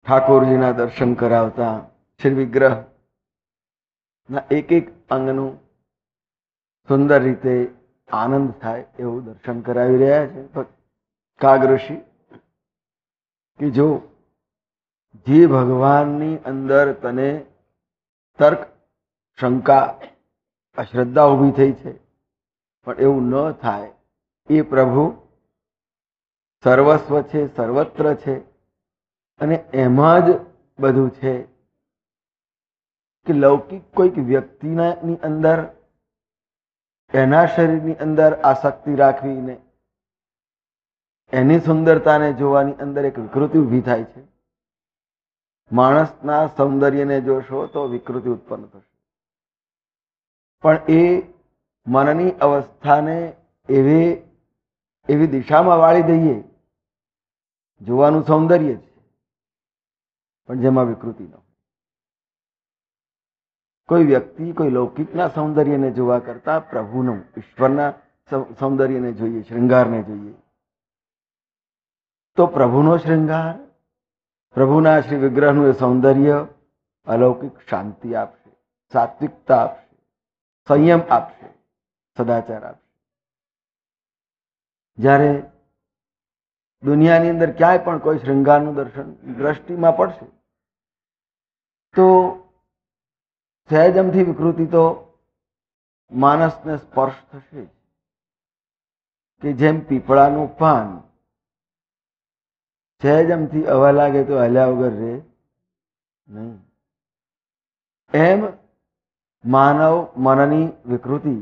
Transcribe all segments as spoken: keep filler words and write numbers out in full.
ઠાકોરજીના દર્શન કરાવતા શ્રી વિગ્રહના એક એક અંગનું સુંદર રીતે આનંદ થાય એવું દર્શન કરાવી રહ્યા છે કાગ ઋષિ કે જો જે ભગવાનની અંદર તને તર્ક શંકા અશ્રદ્ધા ઊભી થઈ છે, પણ એવું ન થાય. એ પ્રભુ સર્વસ્વ છે, સર્વત્ર છે અને એમાં જ બધું છે. કે લૌકિક કોઈક વ્યક્તિની અંદર એના શરીરની અંદર આસક્તિ રાખવીને એની સુંદરતાને જોવાની અંદર એક વિકૃતિ ઊભી થાય છે. માણસના સૌંદર્યને જોશો તો વિકૃતિ ઉત્પન્ન થશે, પણ એ મનની અવસ્થાને એવી એવી દિશામાં વાળી દઈએ, જોવાનું સૌંદર્ય છે પણ જેમાં વિકૃતિ ન હોય. કોઈ વ્યક્તિ કોઈ લૌકિકના સૌંદર્યને જોવા કરતા પ્રભુનું, ઈશ્વરના સૌંદર્યને જોઈએ, શ્રૃંગારને જોઈએ, તો પ્રભુનો શ્રૃંગાર, પ્રભુના શ્રી વિગ્રહનું એ સૌંદર્ય અલૌકિક શાંતિ આપશે, સાત્વિકતા આપશે, સંયમ આપશે, સદાચાર આપશે. જ્યારે દુનિયાની અંદર ક્યાંય પણ કોઈ શ્રૃંગારનું દર્શન દ્રષ્ટિમાં પડશે તો સહેજમથી વિકૃતિ તો માણસને સ્પર્શ થશે, કે જેમ પીપળાનું પાન સહેજમથી હવા લાગે તો હલ્યા વગર રહે નહીં, એમ માનવ મનની વિકૃતિ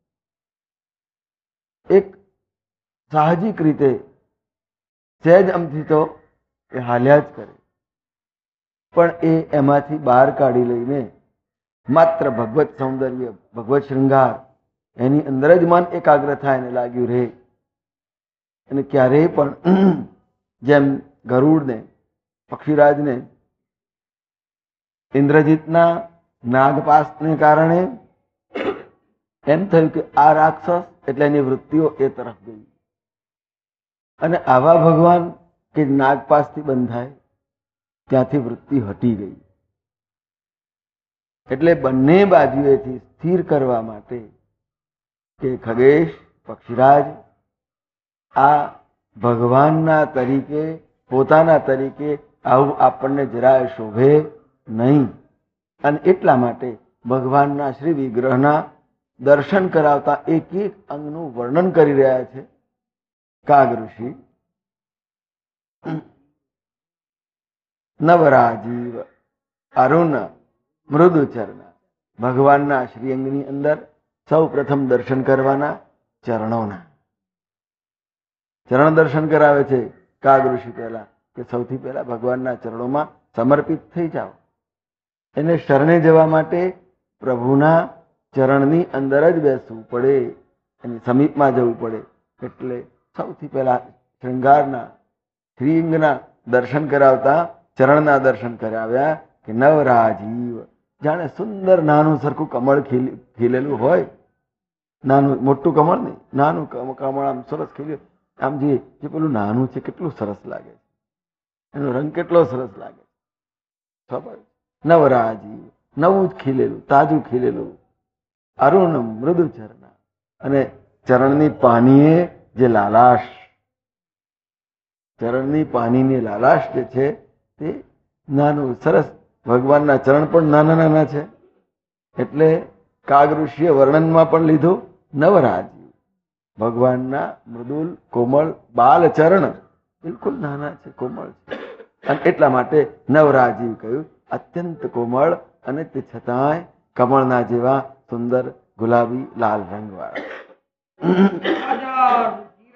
એક સાહજિક રીતે સહેજ અમથી તો એ હાલ્યા જ કરે, પણ એ એમાંથી બહાર કાઢી લઈને માત્ર ભગવત સૌંદર્ય, ભગવત શૃંગાર એની અંદર જ મન એકાગ્ર થાય ને લાગ્યું રહે. અને ક્યારેય પણ જેમ ગરુડને, પક્ષીરાજને ઇન્દ્રજીતના નાગપાશને કારણે એમ થયું કે આ રાક્ષસ, એટલે એની વૃત્તિઓ એ તરફ ગઈ. અને આવા ભગવાન કે નાગપાશથી બંધાય ત્યાંથી વૃત્તિ હટી ગઈ. એટલે બંને બાજુએથી સ્થિર કરવા માટે કે ખગેશ, પક્ષીરાજ આ ભગવાનના તરીકે, પોતાના તરીકે આવું આપણને જરાય શોભે નહીં. અને એટલા માટે ભગવાનના શ્રી વિગ્રહના દર્શન કરાવતા એક એક અંગનું વર્ણન કરી રહ્યા છે કાગ ઋષિ. નવરાજીવ અરુણ મૃદુચરણ, ભગવાનના શ્રીઅંગની અંદર સૌ પ્રથમ દર્શન કરવાના ચરણોના. ચરણ દર્શન કરાવે છે કાગ ઋષિ પહેલા, કે સૌથી પહેલા ભગવાનના ચરણોમાં સમર્પિત થઈ જાઓ. એને શરણે જવા માટે પ્રભુના ચરણની અંદર જ બેસવું પડે, એની સમીપમાં જવું પડે. એટલે સૌથી પહેલા શૃંગારના, શ્રીઅંગના દર્શન કરાવતા ચરણના દર્શન કરાવ્યા. કે નવરાજીવ, જાણે સુંદર નાનું સરખું કમળ ખીલેલું હોય, નાનું મોટું કમળ નહીં, નાનું કમળ આમ સરસ ખીલ્યું, આમ જે પેલું નાનું છે કેટલું સરસ લાગે, એનો રંગ કેટલો સરસ લાગે. ખબર, નવરાજીવ, નવું જ ખીલેલું, તાજું ખીલેલું. અરુણ મૃદુ ચરણ, અને ચરણની પાનીએ જે લાલાશ, ચરણની પાનીની લાલાશ જે છે તે નાનું સરસ. ભગવાનના ચરણ પણ નાના નાના છે, એટલે કાગ ઋષિએ વર્ણનમાં પણ લીધું નવરાજી. ભગવાનના મૃદુલ કોમળ બાલ ચરણ બિલકુલ નાના છે, કોમળ છે, અને એટલા માટે નવરાજી કહ્યું. અત્યંત કોમળ અને તે છતાંય કમળના જેવા સુંદર ગુલાબી લાલ રંગ વાળા.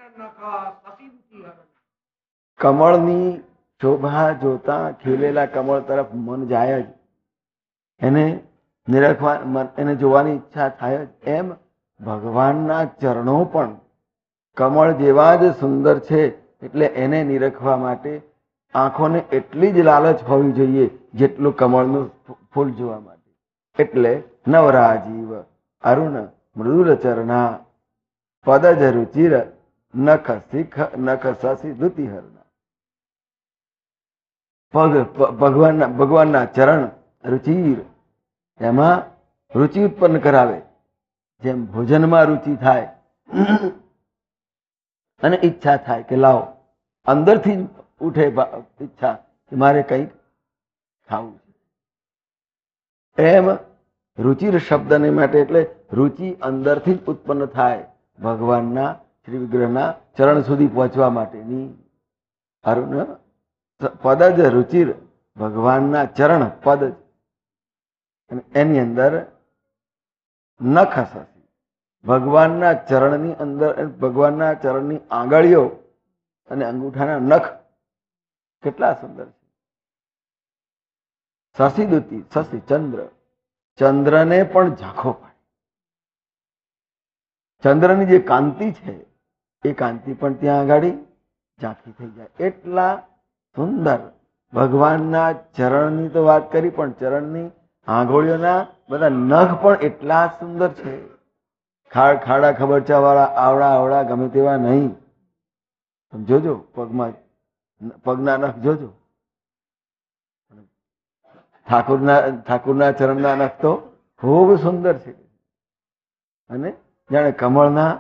કમળની શોભા જોતા ખીલેલા કમળ તરફ મન જાય જ, એને નિરખવા, એને જોવાની ઈચ્છા થાય જ. એમ ભગવાનના ચરણો પણ કમળ જેવા જ સુંદર છે, એટલે એને નિરખવા માટે આંખોને એટલી જ લાલચ હોવી જોઈએ જેટલું કમળનું ફૂલ જોવા માટે. એટલે નવરાજીવ અરુણ મૃદુલ ચરણા પદજ રુચિર નખ શિખ નખ શશી દુતિહરના. પગ ભગવાનના ભગવાનના ચરણ રુચિર, એમાં રુચિ ઉત્પન્ન કરાવે. જેમ ભોજનમાં રુચિ થાય અને ઈચ્છા થાય કે લાવો, અંદરથી જ ઉઠે ઈચ્છા કે મારે કંઈક ખાવું છે. એમ રુચિર શબ્દને માટે એટલે રુચિ અંદરથી જ ઉત્પન્ન થાય ભગવાનના શ્રી વિગ્રહના ચરણ સુધી પહોંચવા માટેની. પદ જ રુચિર, ભગવાનના ચરણ પદ જ, અને એની અંદર નખ શશી, ભગવાનના ચરણની અંદર ભગવાનના ચરણની આંગળીઓ અને અંગૂઠાના નખ કેટલા સુંદર છે. શશી દુતી, શશી ચંદ્ર, ચંદ્રને પણ ઝાંખો પાડે. ચંદ્રની જે કાંતિ છે એ કાંતિ પણ ત્યાં આગાડી ઝાંખી થઈ જાય. એટલા સુંદર ભગવાનના ચરણની તો વાત કરી, પણ ચરણની આંગળીઓના બધા નખ પણ એટલા સુંદર છે. ખાડા ખબરચા વાળા આવડા આવડા ગમે તેવા નહીં. જોજો પગમાં પગના નખ જોજો. ઠાકોરના ઠાકોરના ચરણના નખ તો ખૂબ સુંદર છે, અને જાણે કમળના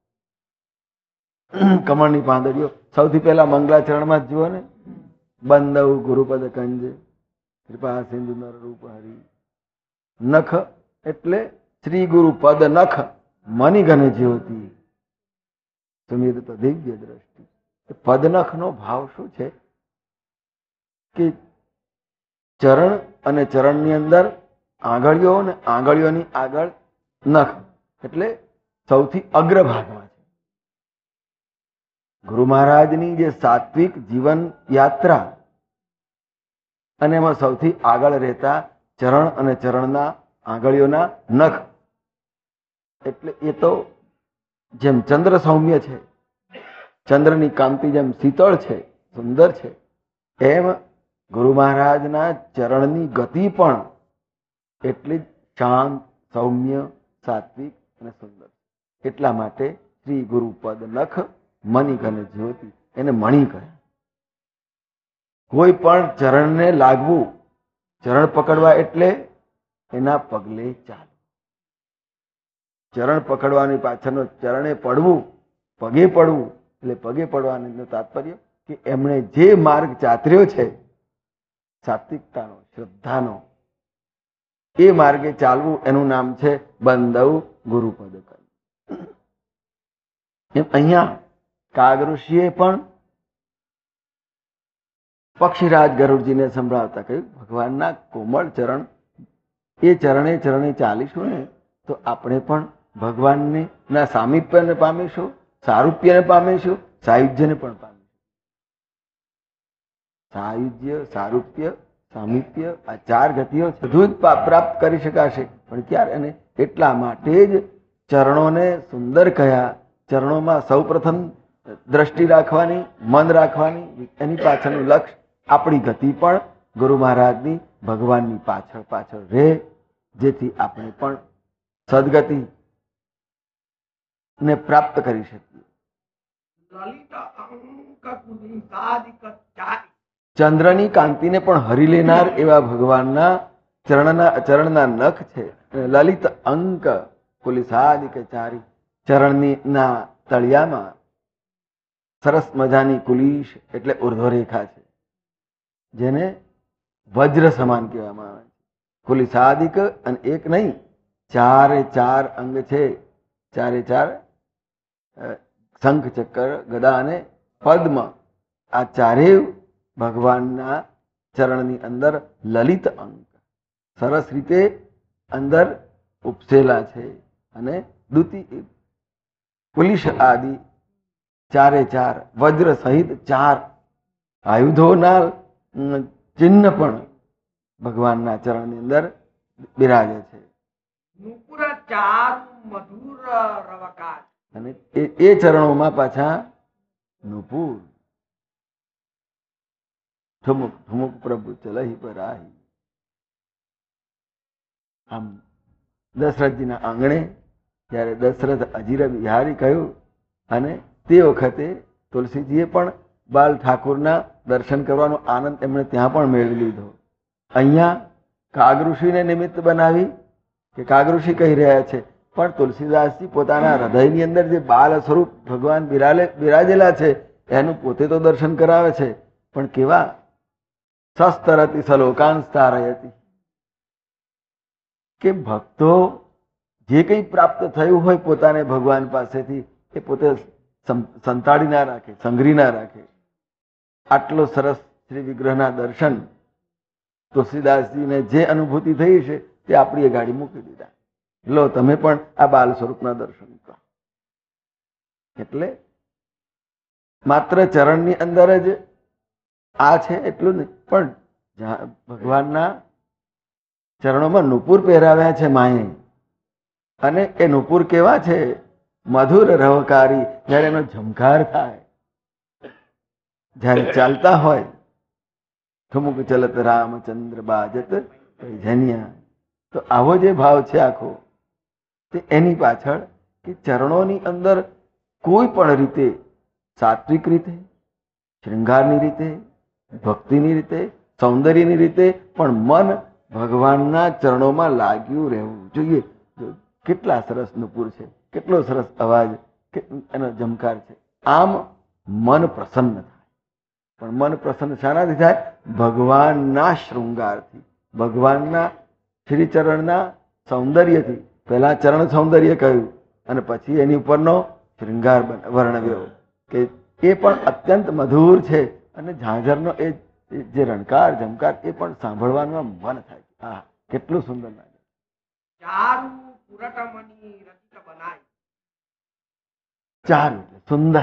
કમળની પાંદડીઓ. સૌથી પહેલા મંગલાચરણમાં જ જુઓ ને, બંદવ ગુરુપદ કંજ કૃપા સિંધુ નર રૂપ હરી. નખ એટલે શ્રી ગુરુ પદ નખ મણિગણ જ્યોતિ સુમિર તો દિવ્ય દ્રષ્ટિ. પદનખ નો ભાવ શું છે કે ચરણ અને ચરણની અંદર આંગળીઓ અને આંગળીઓની આગળ નખ એટલે સૌથી અગ્રભાગમાં છે. ગુરુ મહારાજની જે સાત્વિક જીવન યાત્રા, અને એમાં સૌથી આગળ રહેતા ચરણ અને ચરણના આંગળીઓના નખ, એટલે એ તો જેમ ચંદ્ર સૌમ્ય છે, ચંદ્રની કાંતિ જેમ શીતળ છે, સુંદર છે, એમ ગુરુ મહારાજના ચરણની ગતિ પણ એટલી જ શાંત, સૌમ્ય, સાત્વિક અને સુંદર. એટલા માટે શ્રી ગુરુપદ નખ મણિગણ જ્યોતિ, એને મણિ કહે. કોઈ પણ ચરણને લાગવું, ચરણ પકડવા એટલે એના પગલે ચાલવું. ચરણ પકડવાની પાછળનો ચરણે પડવું, પગે પડવું, એટલે પગે પડવાનું તાત્પર્ય કે એમણે જે માર્ગ ચાતર્યો છે સાત્વિકતાનો, શ્રદ્ધાનો, એ માર્ગે ચાલવું, એનું નામ છે બંદવ ગુરુપદ. એમ અહીંયા કાગ ઋષિએ પણ પક્ષીરાજ ગરુડજીને સંભળાવતા કહ્યું, ભગવાનના કોમળ ચરણ, એ ચરણે ચરણે ચાલીશું ને તો આપણે પણ ભગવાનને ના સામીપ્યને પામીશું, સારૂપ્યને પામીશું, સાયુજ્યને પણ પામીશું. સાયુજ્ય, સારૂપ્ય, સામીપ્ય, આ ચાર ગતિઓ બધું જ પ્રાપ્ત કરી શકાશે. પણ ક્યારે? અને એટલા માટે જ ચરણોને સુંદર કહ્યા. ચરણોમાં સૌ પ્રથમ દ્રષ્ટિ રાખવાની, મન રાખવાની, એની પાછળનું લક્ષ્ય આપણી ગતિ પણ ગુરુ મહારાજની ભગવાનની પાછળ પાછળ રહે, જેથી આપણે પણ સદગતિ ને પ્રાપ્ત કરી શકીએ. ચંદ્રની કાંતિને પણ હરી લેનાર એવા ભગવાનના ચરણના ચરણના નખ છે. લલિત અંક કુલિસાદિક ચારી, ચરણની ના તળિયામાં સરસ મજાની કુલીશ એટલે ઉર્ધ્વરેખા છે, જેને વજ્ર સમાન કહેવામાં આવે છે. કુલિસાદિક, અને એક નહીં, ચારે ચાર અંગ છે. ચારે ચાર શંખ, ચક્ર, ગદા અને પદ્મ, આ ચારેય ભગવાનના ચરણની અંદર લલિત અંક સરસ રીતે અંદર ઉપસેલા છે. અને દ્વિતીય કુલિશ આદિ ચારે ચાર વજ્ર સહિત ચાર આયુધોના ચિહ્ન પણ ભગવાનના ચરણની અંદર બિરાજે છે. અને એ ચરણોમાં પાછા નુપુર, ઠુમુક ઠુમુક પ્રભુ ચલહી પર આહી. આમ દશરથજીના આંગણે જ્યારે દશરથ અજીર બિહારી કહ્યું, અને તે વખતે તુલસીજીએ પણ બાલ ઠાકોરના દર્શન કરવાનો આનંદ એમણે ત્યાં પણ મેળવી લીધો. અહીંયા કાગઋષિને નિમિત્ત બનાવી કે કાગઋષિ કહી રહ્યા છે, પણ તુલસીદાસજી પોતાના હૃદયની અંદર જે બાલ સ્વરૂપ ભગવાન બિરાલે બિરાજેલા છે એનું પોતે તો દર્શન કરાવે છે, પણ કેવા સસ્તરતી સલોકાંસ્તારયતી, કે ભક્તો જે કંઈ પ્રાપ્ત થયું હોય પોતાને ભગવાન પાસેથી એ પોતે સંતાડી ના રાખે, સંગ્રહી ના રાખે. આટલો સરસ શ્રી વિગ્રહના દર્શન તુલસીદાસજીને જે અનુભૂતિ થઈ છે તે આપણી એ ગાડી મૂકી દીધા. લો તમે પણ આ બાલ સ્વરૂપના દર્શન કરો. એટલે માત્ર ચરણની અંદર જ આ છે એટલું નહીં, પણ ભગવાનના ચરણોમાં નુપુર પહેરાવ્યા છે માએ, અને એ નુપુર કેવા છે? મધુર રહકારી. જયારે એનો ઝમકાર થાય, જયારે ચાલતા હોય, ઠુમુક ચલત રામચંદ્ર બાજત જન્યા, તો આવો જે ભાવ છે આખો, તે એની પાછળ કે ચરણોની અંદર કોઈ પણ રીતે, સાત્વિક રીતે, શૃંગારની રીતે, ભક્તિની રીતે, સૌંદર્યની રીતે, પણ મન ભગવાનના ચરણોમાં લાગ્યું રહેવું જોઈએ. કેટલા સરસ નુપુર છે, કેટલો સરસ અવાજ, એનો ઝમકાર છે. આમ મન પ્રસન્ન થાય. પણ મન પ્રસન્ન શાનાથી થાય? ભગવાનના શૃંગારથી, ભગવાનના શ્રીચરણના સૌંદર્યથી. પહેલા ચરણ સૌંદર્ય કહ્યું અને પછી એની ઉપરનો શૃંગાર વર્ણવ્યો કે એ પણ અત્યંત મધુર છે, અને ઝાંઝરનો એ જે રણકાર ઝમકાર એ પણ સાંભળવાનું મન થાય. હા, કેટલું સુંદર લાગે. ચારુ એટલે સુંદર,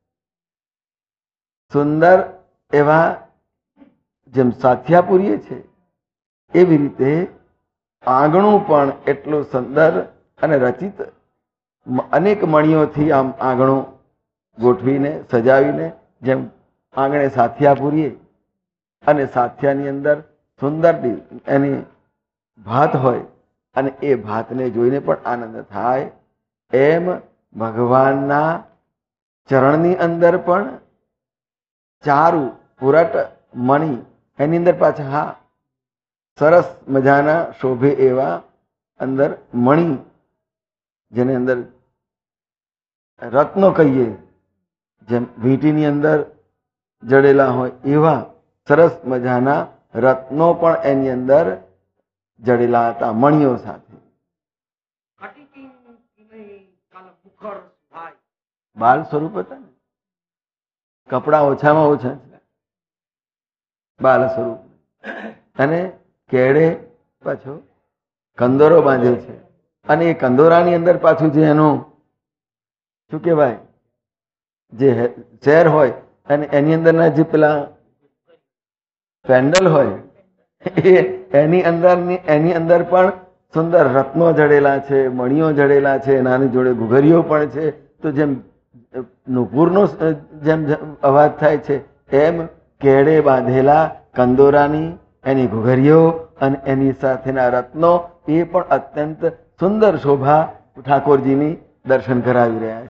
સુંદર એવા જેમ સાથિયાપુરીએ છે એવી રીતે આંગણું પણ એટલું સુંદર અને રચિત, અનેક મણીઓથી આમ આંગણું ગોઠવીને સજાવીને, જેમ આંગણે સાથિયા પૂરીએ અને સાથિયાની અંદર સુંદર એની ભાત હોય અને એ ભાતને જોઈને પણ આનંદ થાય, એમ ભગવાનના ચરણની અંદર પણ ચારુ પુરટ મણી, એની અંદર પાછા હા સરસ મજાના શોભે એવા અંદર મણી, જેની અંદર રત્નો કહીએ, જેમ વીંટીની અંદર જડેલા હોય એવા સરસ મજાના રત્નો પણ એની અંદર જડેલા હતા મણીઓ સાથે. બાલ સ્વરૂપ હતા ને, કપડા ઓછામાં ઓછા બાલ સ્વરૂપ, અને કેળે પાછો કંદોરો બાંધ્યો છે, અને એ કંદોરાની અંદર પાછું જે એનું શું કહેવાય, જે શેર હોય અને એની અંદરના જે પેલા પેન્ડલ હોય એની અંદર એની અંદર પણ સુંદર રત્નો જડેલા છે, મણીઓ જડેલા છે, નાની જોડે ઘુઘરીઓ પણ છે. તો જેમ નુપુરનો જેમ અવાજ થાય છે એમ કેળે બાંધેલા કંદોરાની એની ઘુઘરીઓ અને એની સાથેના રત્નો એ પણ અત્યંત સુંદર શોભા ઠાકોરજીની દર્શન કરાવી રહ્યા